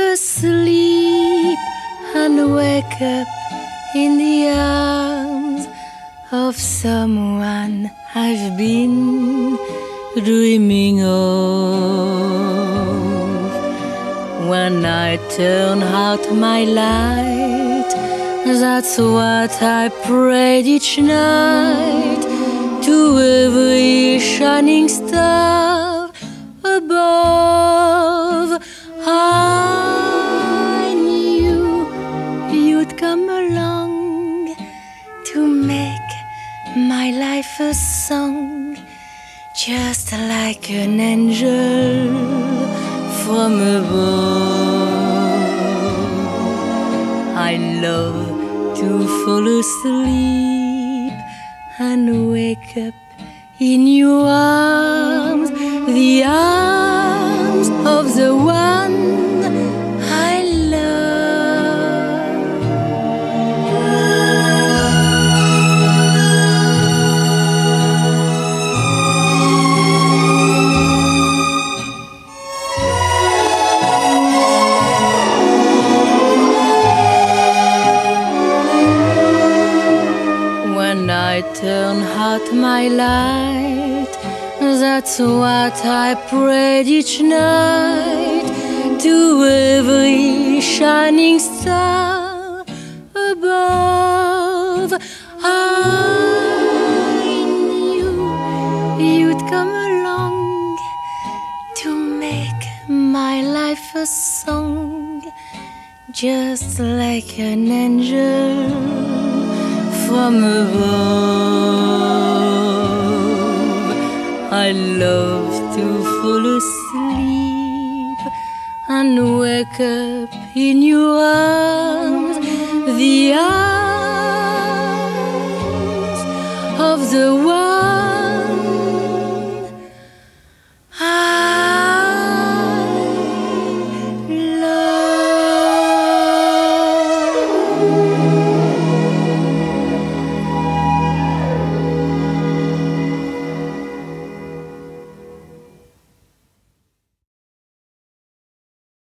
asleep and wake up in the arms of someone I've been dreaming of. When I turn out my light, that's what I prayed each night to every shining star above. I knew you'd come along to make my life a song, just like an angel from above. I love to fall asleep and wake up in your arms, the arms of the one I love. When I turn out my light, that's what I prayed each night to every shining star above. I knew you'd come along to make my life a song, just like an angel from above. I love to fall asleep and wake up in your arms, the arms of the one